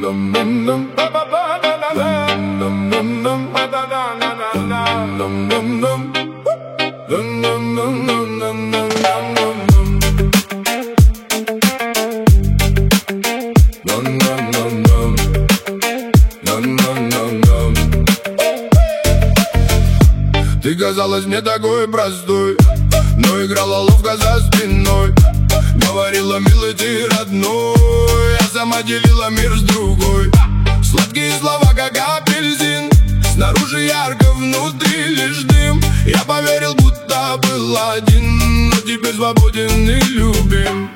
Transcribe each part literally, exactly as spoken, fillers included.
Ты казалась мне такой простой, но играла ловко за спиной. Говорила, милый, ты родной, я сама делила мир с другой. Сладкие слова, как апельсин, снаружи ярко, внутри лишь дым. Я поверил, будто был один, но теперь свободен и любим.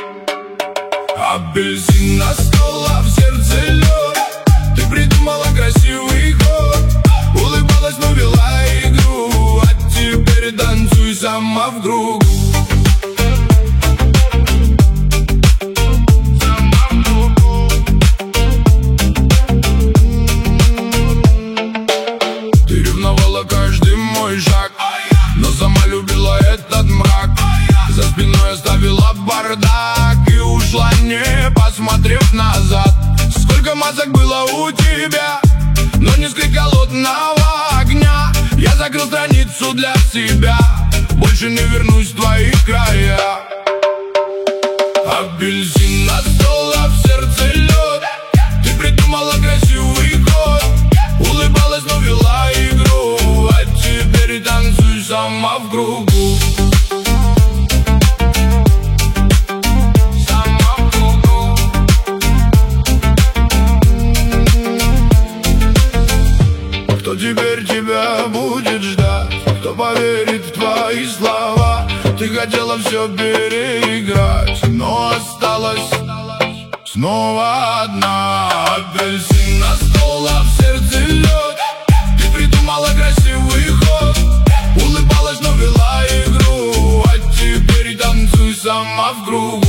Апельсин на стол, а в сердце лед. Ты придумала красивый ход, улыбалась, но вела игру, а теперь танцуй сама в кругу. Ты ревновала каждый мой шаг, но сама любила этот мрак. За спиной оставила бардак и ушла, не посмотрев назад. Сколько масок было у тебя, но не скрыть голодного огня. Я закрыл страницу для себя, больше не вернусь в твои края. Апельсин на стол, а в сердце лед. Ты придумала красивый ход, улыбалась, но вела игру, а теперь танцуй сама в кругу. Кто теперь тебя будет ждать? Кто поверит в твои слова? Ты хотела все переиграть, но осталась снова одна. Апельсин на стол, а в сердце лед. Ты придумала красивый ход, улыбалась, но вела игру, а теперь танцуй сама в кругу.